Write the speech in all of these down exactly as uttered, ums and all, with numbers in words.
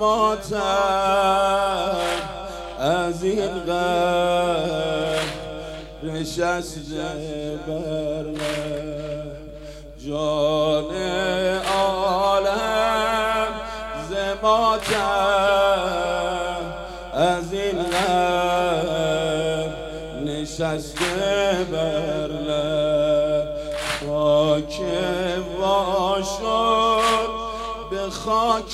ماتم از این غم نشسته بر جان عالم ز ماتم از این غم نشسته بر خاک وا شد به خاک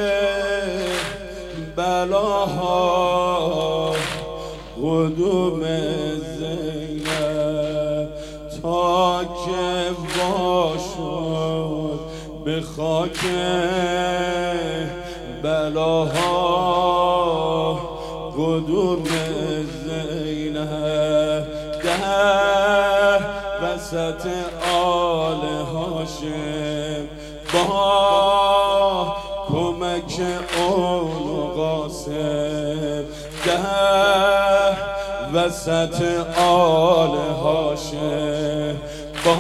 بلاها قدوم زینب تا که وا شد به خاک بلاها قدوم زینب در وسط آل هاشم با کمک اون قاسم در وسط آل هاشم با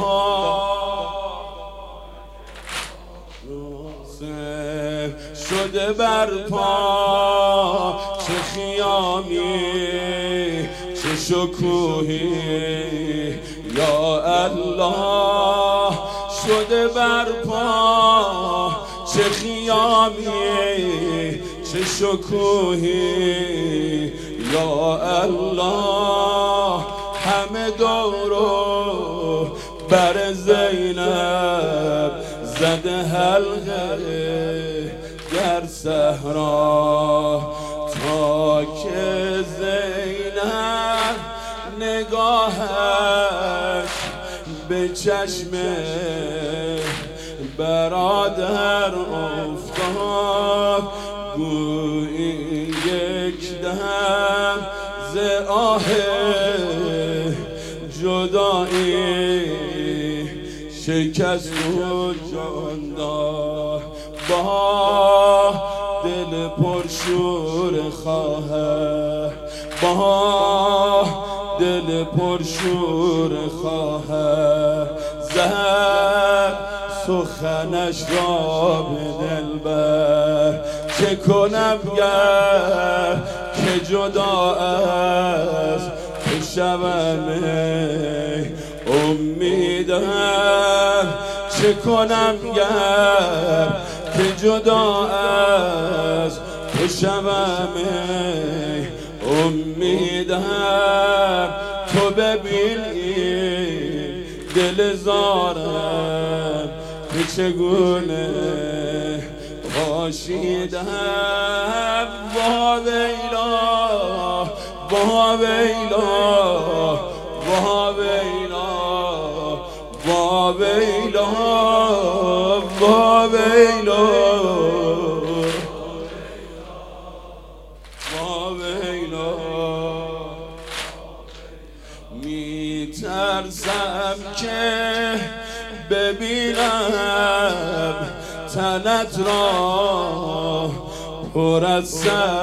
شده برپا چه خیامی چه شکوهی یا الله شده برپا چه خیامی چه شکوهی یا الله همه دورو بر زینب زده حلقه در صحرا تا که زینب نگاهش به چشم برادر افتاد گویی یک دم ز آه جدایی شکست و جان داد با دل پرشور خواهر با دل پرشور خواهر زد سخنش را به دلبر چه کنم گر که جدا از تو شوم امیدم چه کنم گر که جدا از تو شوم امیدم تو ببین این دل زارم که چگونه باشیدم با ویلا با ویلا با ویلا با ویلا با ویلا با ویلا میترسم که ببینم تنت را پر از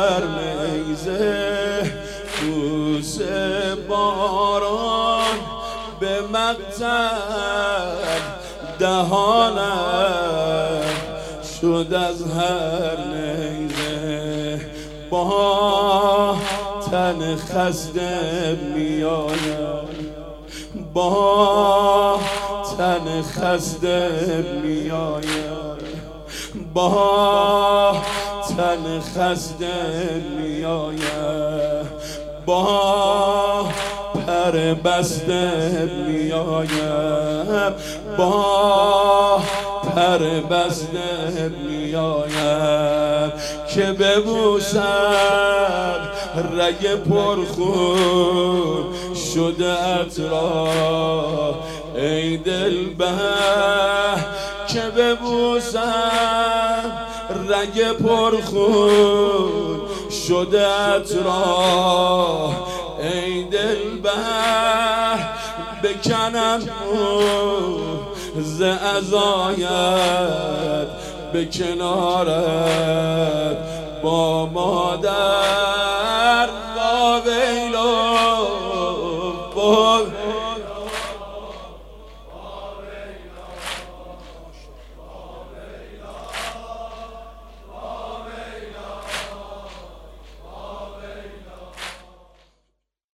سرمیزه بوس باران به مقتل دهانم شد از هر نیزه با تن خسته میایم با تن خسته میایم با تن خسته میایم با پر بسته میایم با پر بسته میایم که ببوسم رگ پرخون شده ات را ای دلبر که ببوسم رگ پرخون شده ات را ای دلبر بکنم ز عزایت به کنارت با مادر